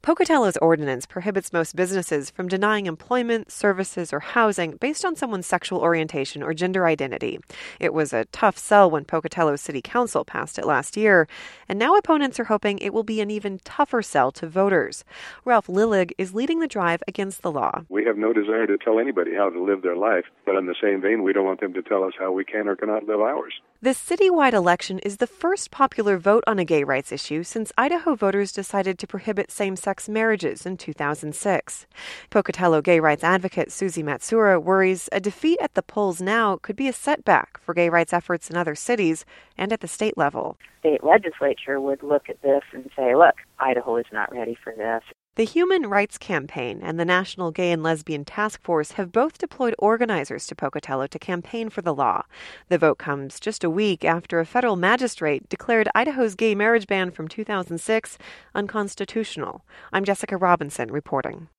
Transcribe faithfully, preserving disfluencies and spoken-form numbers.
Pocatello's ordinance prohibits most businesses from denying employment, services, or housing based on someone's sexual orientation or gender identity. It was a tough sell when Pocatello's City Council passed it last year, and now opponents are hoping it will be an even tougher sell to voters. Ralph Lillig is leading the drive against the law. We have no desire to tell anybody how to live their life, but in the same vein, we don't want them to tell us how we can or cannot live ours. This citywide election is the first popular vote on a gay rights issue since Idaho voters decided to prohibit same-sex marriages in two thousand six. Pocatello gay rights advocate Susie Matsura worries a defeat at the polls now could be a setback for gay rights efforts in other cities and at the state level. State legislature would look at this and say, look, Idaho is not ready for this. The Human Rights Campaign and the National Gay and Lesbian Task Force have both deployed organizers to Pocatello to campaign for the law. The vote comes just a week after a federal magistrate declared Idaho's gay marriage ban from two thousand six unconstitutional. I'm Jessica Robinson reporting.